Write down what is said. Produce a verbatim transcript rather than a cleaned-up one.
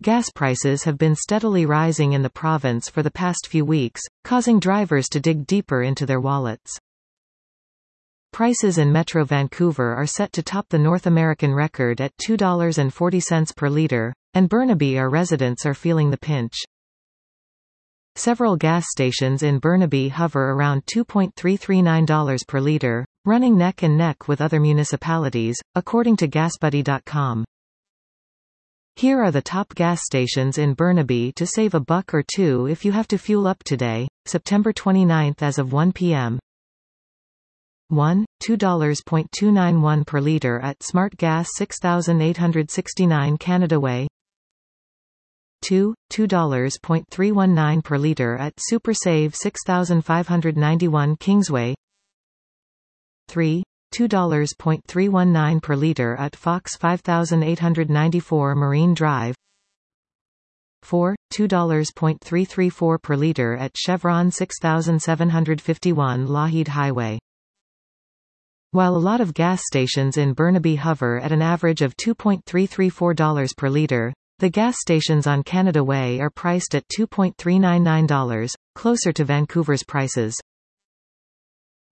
Gas prices have been steadily rising in the province for the past few weeks, causing drivers to dig deeper into their wallets. Prices in Metro Vancouver are set to top the North American record at two dollars and forty cents per litre, and Burnaby our residents are feeling the pinch. Several gas stations in Burnaby hover around two dollars and thirty-nine cents per litre, running neck and neck with other municipalities, according to gas buddy dot com. Here are the top gas stations in Burnaby to save a buck or two if you have to fuel up today, September twenty-ninth as of one p m one. two dollars and two ninety-one per litre at Smart Gas six thousand eight hundred sixty-nine Canada Way. two. two dollars and three nineteen per litre at SuperSave six thousand five hundred ninety-one Kingsway. three. two dollars and three nineteen per litre at Fox five thousand eight hundred ninety-four Marine Drive. four. two dollars and three thirty-four per litre at Chevron six thousand seven hundred fifty-one Lougheed Highway. While a lot of gas stations in Burnaby hover at an average of two dollars and three thirty-four per litre, the gas stations on Canada Way are priced at two dollars and three ninety-nine, closer to Vancouver's prices.